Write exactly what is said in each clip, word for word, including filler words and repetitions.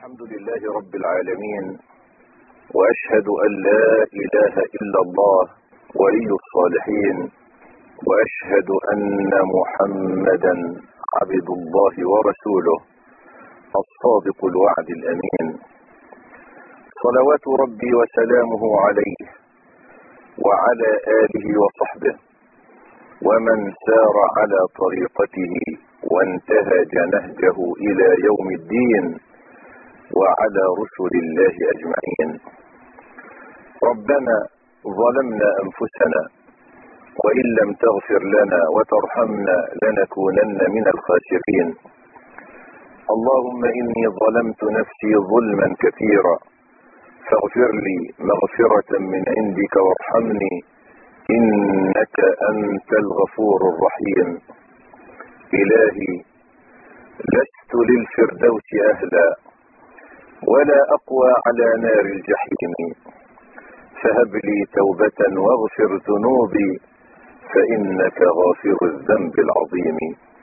الحمد لله رب العالمين، وأشهد أن لا إله إلا الله ولي الصالحين، وأشهد أن محمدا عبد الله ورسوله الصادق الوعد الأمين، صلوات ربي وسلامه عليه وعلى آله وصحبه ومن سار على طريقته وانتهج نهجه إلى يوم الدين، وعلى رسل الله أجمعين. ربنا ظلمنا أنفسنا وإن لم تغفر لنا وترحمنا لنكونن من الخاسرين. اللهم إني ظلمت نفسي ظلما كثيرا فاغفر لي مغفرة من عندك وارحمني إنك أنت الغفور الرحيم. إلهي لست للفردوس أهلا ولا أقوى على نار الجحيم، فهب لي توبة واغفر ذنوبي فإنك غافر الذنب العظيم.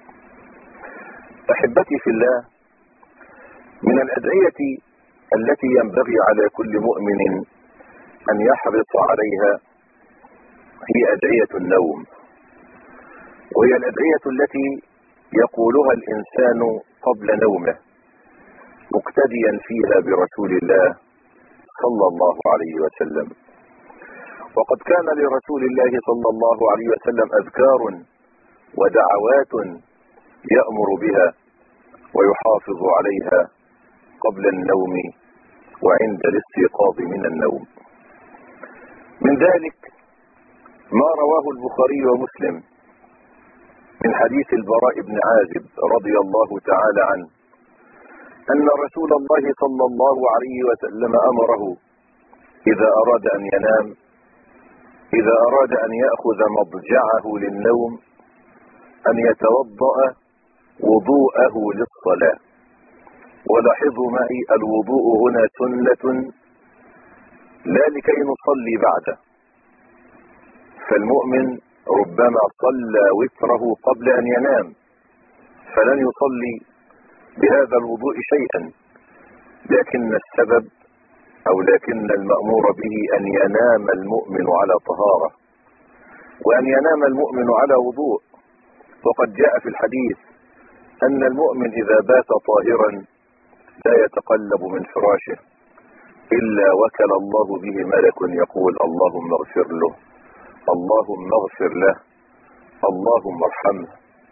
أحبتي في الله، من الأدعية التي ينبغي على كل مؤمن أن يحرص عليها هي أدعية النوم، وهي الأدعية التي يقولها الإنسان قبل نومه مقتديا فيها برسول الله صلى الله عليه وسلم. وقد كان لرسول الله صلى الله عليه وسلم أذكار ودعوات يأمر بها ويحافظ عليها قبل النوم وعند الاستيقاظ من النوم. من ذلك ما رواه البخاري ومسلم من حديث البراء بن عازب رضي الله تعالى عنه أن رسول الله صلى الله عليه وسلم أمره إذا أراد أن ينام، إذا أراد أن يأخذ مضجعه للنوم، أن يتوضأ وضوءه للصلاة. ولاحظوا معي الوضوء هنا سنة لا لكي نصلي بعده، فالمؤمن ربما صلى وتره قبل أن ينام فلن يصلي بهذا الوضوء شيئا، لكن السبب أو لكن المأمور به أن ينام المؤمن على طهارة وأن ينام المؤمن على وضوء. وقد جاء في الحديث أن المؤمن إذا بات طاهرا لا يتقلب من فراشه إلا وكل الله به ملك يقول اللهم اغفر له، اللهم اغفر له، اللهم ارحمه.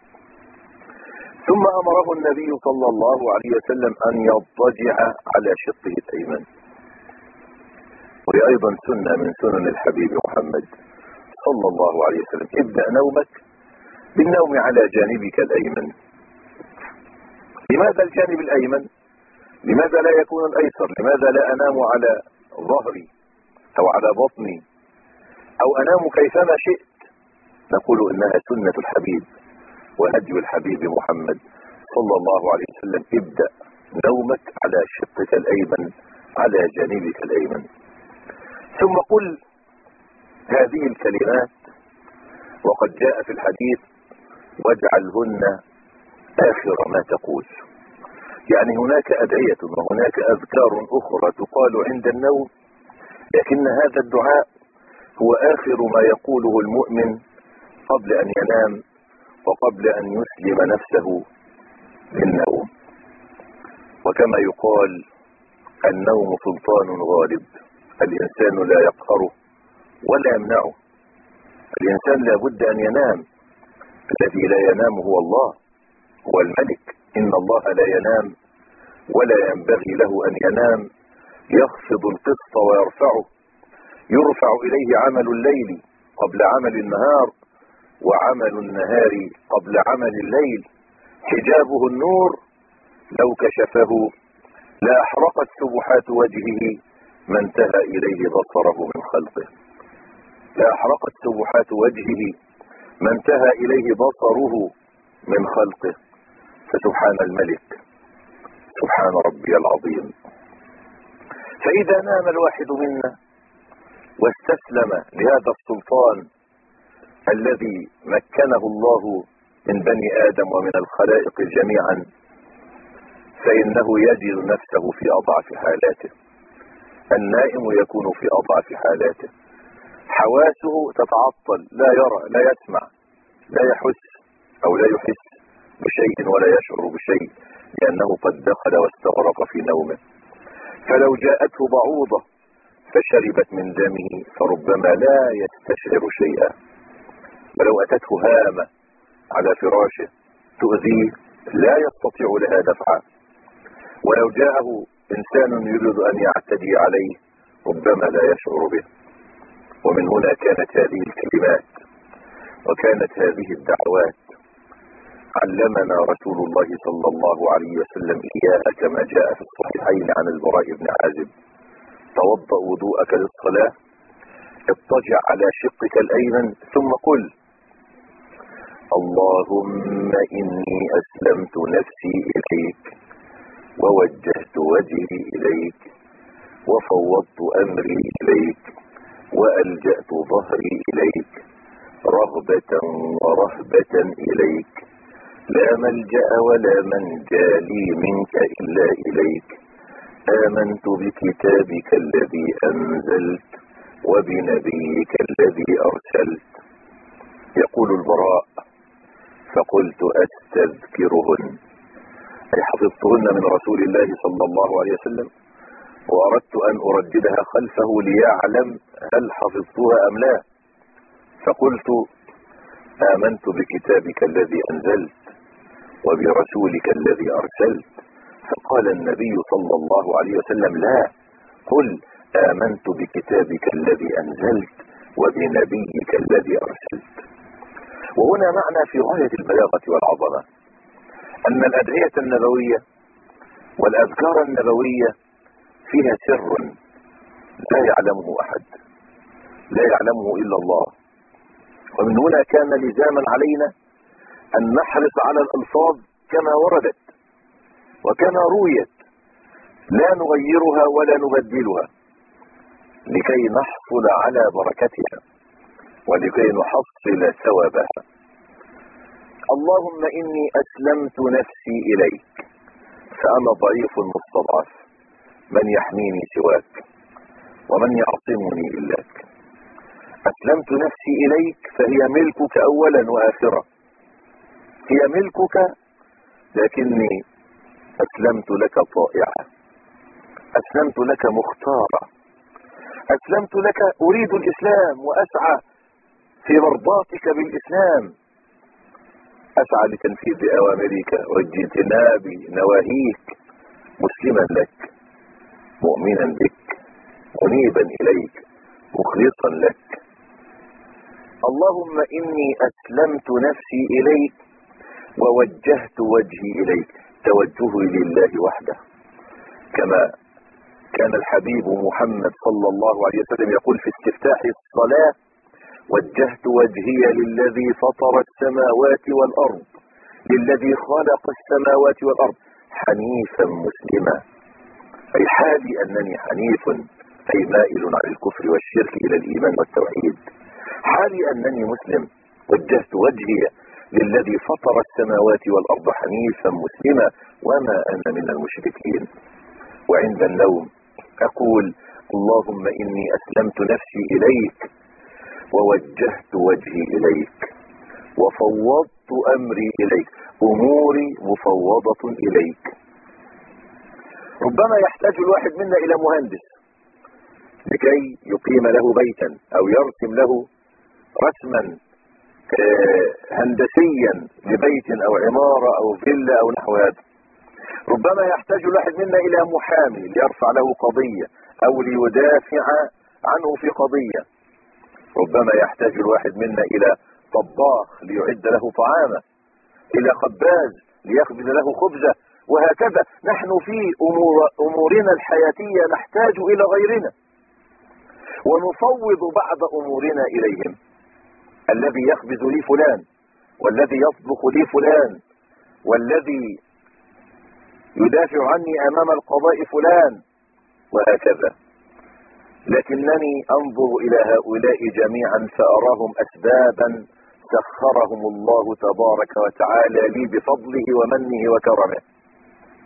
ثم أمره النبي صلى الله عليه وسلم أن يضطجع على شقه الأيمن، وهي أيضا سنة من سنن الحبيب محمد صلى الله عليه وسلم. ابدأ نومك بالنوم على جانبك الأيمن. لماذا الجانب الأيمن؟ لماذا لا يكون الأيسر؟ لماذا لا أنام على ظهري أو على بطني أو أنام كيفما شئت؟ نقول إنها سنة الحبيب وهدي الحبيب محمد صلى الله عليه وسلم. ابدأ نومك على شقك الأيمن، على جانبك الأيمن، ثم قل هذه الكلمات. وقد جاء في الحديث واجعلهن آخر ما تقول، يعني هناك أدعية وهناك أذكار أخرى تقال عند النوم، لكن هذا الدعاء هو آخر ما يقوله المؤمن قبل أن ينام وقبل أن يسلم نفسه للنوم. وكما يقال النوم سلطان غالب، الإنسان لا يقهره ولا يمنعه. الإنسان لا بد أن ينام، الذي لا ينام هو الله، هو الملك. إن الله لا ينام ولا ينبغي له أن ينام، يخفض القسط ويرفعه، يرفع إليه عمل الليل قبل عمل النهار وعمل النهار قبل عمل الليل. حجابه النور، لو كشفه لأحرقت سبحات وجهه ما انتهى إليه بصره من خلقه، لأحرقت سبحات وجهه ما انتهى إليه بصره من خلقه. فسبحان الملك، سبحان ربي العظيم. فإذا نام الواحد منا واستسلم لهذا السلطان الذي مكنه الله من بني آدم ومن الخلائق جميعا، فإنه يجد نفسه في أضعف حالاته. النائم يكون في أضعف حالاته، حواسه تتعطل، لا يرى لا يسمع لا يحس أو لا يحس بشيء ولا يشعر بشيء، لأنه قد دخل واستغرق في نومه. فلو جاءته بعوضة فشربت من دمه فربما لا يستشعر شيئا، ولو أتته هامة على فراشه تؤذيه لا يستطيع لها دفعا، ولو جاءه إنسان يريد أن يعتدي عليه ربما لا يشعر به. ومن هنا كانت هذه الكلمات وكانت هذه الدعوات علمنا رسول الله صلى الله عليه وسلم إياها كما جاء في الصحيحين عن البراء بن عازب: توضأ وضوءك للصلاة، اضطجع على شقك الأيمن ثم قل: اللهم إني أسلمت نفسي إليك ووجهت وجهي إليك وفوضت أمري إليك وألجأت ظهري إليك رغبة ورهبة إليك، لا ملجأ ولا منجى لي منك إلا إليك، آمنت بكتابك الذي أنزلت وبنبيك الذي أرسلت. يقول البراء: فقلت أستذكرهن، أي حفظتهن من رسول الله صلى الله عليه وسلم، وأردت أن أرددها خلفه ليعلم هل حفظتها أم لا. فقلت: آمنت بكتابك الذي أنزلت وبرسولك الذي أرسلت. فقال النبي صلى الله عليه وسلم: لا، قل آمنت بكتابك الذي أنزلت وبنبيك الذي أرسلت. وهنا معنى في غاية البلاغة والعظمة، أن الأدعية النبوية والأذكار النبوية فيها سر لا يعلمه أحد، لا يعلمه إلا الله. ومن هنا كان لزاما علينا أن نحرص على الألفاظ كما وردت وكما رويت، لا نغيرها ولا نبدلها، لكي نحصل على بركتها ولكي نحصل ثوابها. اللهم إني أسلمت نفسي إليك فأنا ضعيف مستضعف، من يحميني سواك ومن يعصمني إلاك. أسلمت نفسي إليك فهي ملكك أولا وآخرا، هي ملكك، لكني أسلمت لك طائعة، أسلمت لك مختارة، أسلمت لك أريد الإسلام وأسعى في مرضاتك بالإسلام، أسعى لتنفيذ أوامرك واجتناب نواهيك، مسلما لك مؤمنا بك منيبا إليك مخلصا لك. اللهم إني أسلمت نفسي إليك ووجهت وجهي إليك، توجهي لله وحده، كما كان الحبيب محمد صلى الله عليه وسلم يقول في استفتاح الصلاة: وجهت وجهي للذي فطر السماوات والأرض، للذي خلق السماوات والأرض حنيفا مسلما، أي حالي أنني حنيف، أي مائل عن الكفر والشرك إلى الإيمان والتوحيد، حالي أنني مسلم، وجهت وجهي للذي فطر السماوات والأرض حنيفا مسلما وما أنا من المشركين. وعند النوم أقول: اللهم إني أسلمت نفسي إليك ووجهت وجهي إليك وفوضت أمري إليك، أموري مفوضة إليك. ربما يحتاج الواحد منا إلى مهندس لكي يقيم له بيتا أو يرسم له رسما هندسيا لبيت أو عمارة أو فيلا أو نحو هذا. ربما يحتاج الواحد منا إلى محامي ليرفع له قضية أو ليدافع عنه في قضية. ربما يحتاج الواحد منا إلى طباخ ليعد له طعامه، إلى خباز ليخبز له خبزه، وهكذا نحن في أمور أمورنا الحياتية نحتاج إلى غيرنا، ونفوض بعض أمورنا إليهم. الذي يخبز لي فلان، والذي يطبخ لي فلان، والذي يدافع عني أمام القضاء فلان، وهكذا. لكنني أنظر إلى هؤلاء جميعا فأراهم أسبابا سخرهم الله تبارك وتعالى لي بفضله ومنه وكرمه.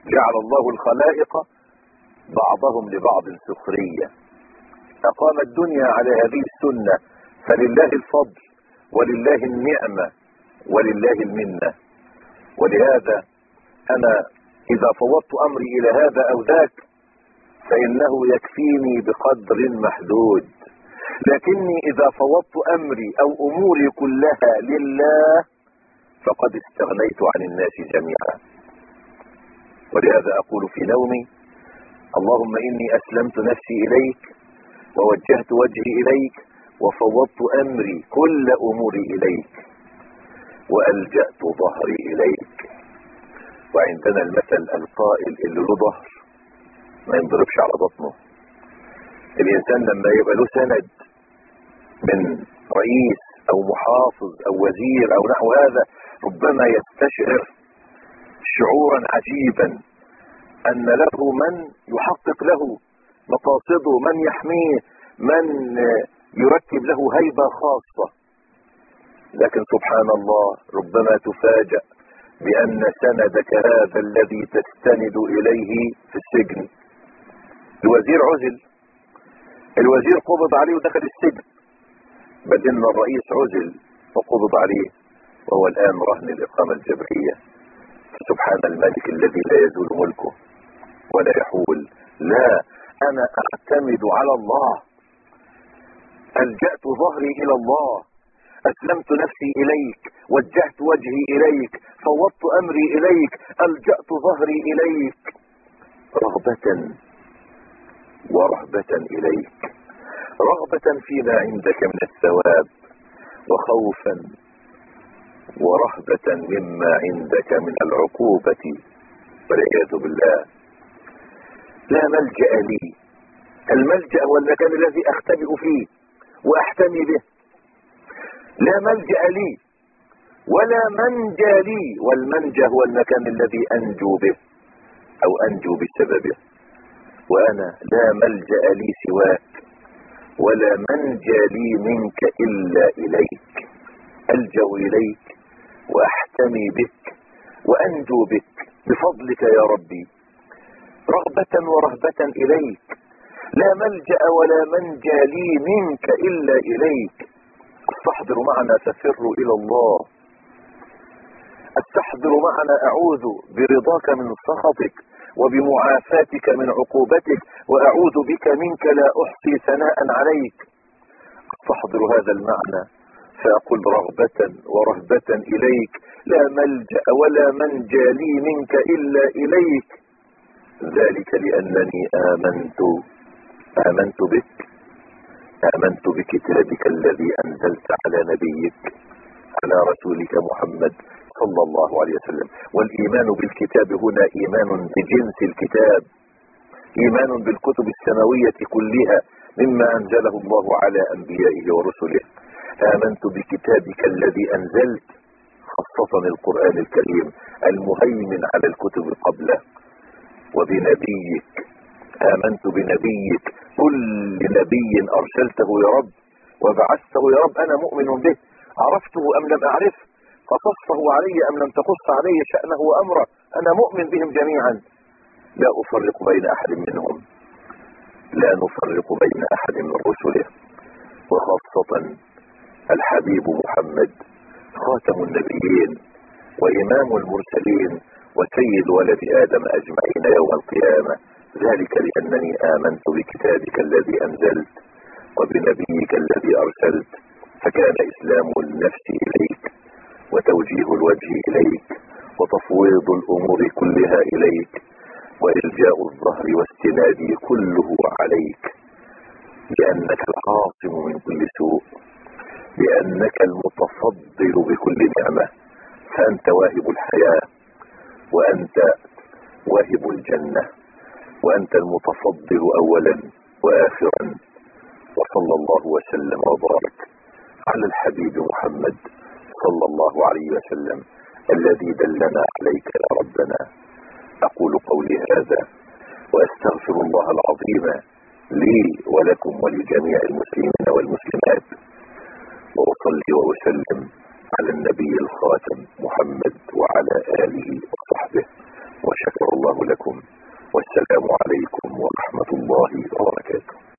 جعل الله الخلائق بعضهم لبعض سخرية، أقام الدنيا على هذه السنة، فلله الفضل ولله النعمة ولله المنة. ولهذا أنا إذا فوضت أمري إلى هذا أو ذاك فإنه يكفيني بقدر محدود، لكني إذا فوضت أمري أو أموري كلها لله فقد استغنيت عن الناس جميعا. ولهذا أقول في نومي: اللهم إني أسلمت نفسي إليك ووجهت وجهي إليك وفوضت أمري كل أموري إليك وألجأت ظهري إليك. وعندنا المثل القائل: اللي له ظهر ما ينضربش على بطنه. الإنسان لما يبقى له سند من رئيس أو محافظ أو وزير أو نحو هذا ربما يستشعر شعورا عجيبا أن له من يحقق له مقاصده، من يحميه، من يركب له هيبة خاصة. لكن سبحان الله ربما تفاجأ بأن سندك هذا الذي تستند إليه في السجن. الوزير عزل، الوزير قبض عليه ودخل السجن، بل إن الرئيس عزل وقبض عليه وهو الآن رهن الإقامة الجبرية. سبحان الملك الذي لا يزول ملكه ولا يحول. لا، أنا أعتمد على الله، ألجأت ظهري إلى الله، أسلمت نفسي إليك، وجهت وجهي إليك، فوضت أمري إليك، ألجأت ظهري إليك رغبة ورهبة إليك، رغبة فيما عندك من الثواب، وخوفا ورهبة مما عندك من العقوبة والعياذ بالله. لا ملجأ لي، الملجأ هو المكان الذي أختبئ فيه وأحتمي به. لا ملجأ لي ولا منجى لي، والمنجى هو المكان الذي أنجو به أو أنجو بسببه. وأنا لا ملجأ لي سواك ولا منجى لي منك إلا إليك، ألجأ إليك وأحتمي بك وأنجو بك بفضلك يا ربي، رغبة ورهبة إليك. لا ملجأ ولا منجى لي منك إلا إليك. استحضر معنا تفر إلى الله، استحضر معنا أعوذ برضاك من سخطك وبمعافاتك من عقوبتك، وأعوذ بك منك لا أحصي ثناء عليك. استحضر هذا المعنى فأقول رغبة ورهبة إليك، لا ملجأ ولا منجى لي منك إلا إليك. ذلك لأنني آمنت آمنت بك، آمنت بكتابك الذي أنزلت على نبيك على رسولك محمد صلى الله عليه وسلم. والإيمان بالكتاب هنا إيمان بجنس الكتاب، إيمان بالكتب السماوية كلها مما أنزله الله على أنبيائه ورسله. آمنت بكتابك الذي أنزلت، خاصة القرآن الكريم المهيمن على الكتب قبله، وبنبيك، آمنت بنبيك، كل نبي أرسلته يا رب وبعثته يا رب أنا مؤمن به، عرفته أم لم أعرفه، قصصته علي أم لم تقص علي شأنه وأمره، أنا مؤمن بهم جميعا، لا أفرق بين أحد منهم، لا نفرق بين أحد من رسله. وخاصة الحبيب محمد خاتم النبيين وإمام المرسلين وسيد ولد آدم أجمعين يوم القيامة. ذلك لأنني آمنت بكتابك الذي أنزلت وبنبيك الذي أرسلت، فكان إسلام النفس إليك وتوجيه الوجه إليك وتفويض الأمور كلها إليك وإلجاء الظهر واستنادي كله عليك، لأنك العاصم من كل سوء، لأنك المتفضل بكل نعمة، فأنت واهب الحياة وأنت واهب الجنة، وأنت المتفضل أولا وآخرا. وصلى الله وسلم وبارك على الحبيب محمد صلى الله عليه وسلم الذي دلنا عليك يا ربنا. أقول قولي هذا وأستغفر الله العظيم لي ولكم ولجميع المسلمين والمسلمات، وأصلي وأسلم على النبي الخاتم محمد وعلى آله وصحبه وشكر الله لكم، والسلام عليكم ورحمة الله.